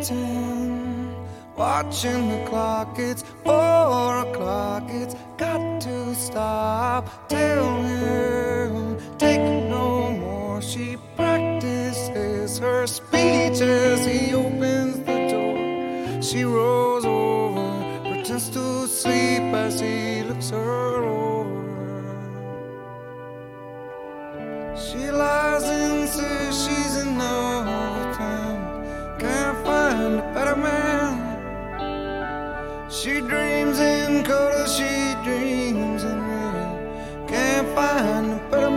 waiting, watching the clock. It's 4 o'clock. It's got to stop. Tell him, take no more. She practices her speech as he opens the door. She rolls over, pretends to sleep as he looks her over. She lies and says she's in love with him, can't find a better man. She dreams in color, she dreams in red, can't find a better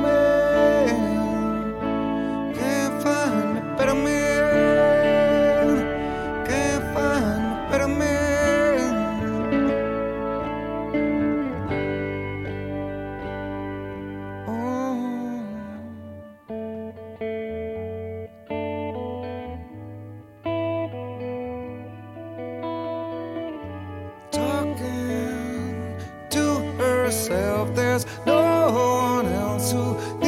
man. Can't find a better man. Can't find a better man. Oh. Talking to herself, there's no one else who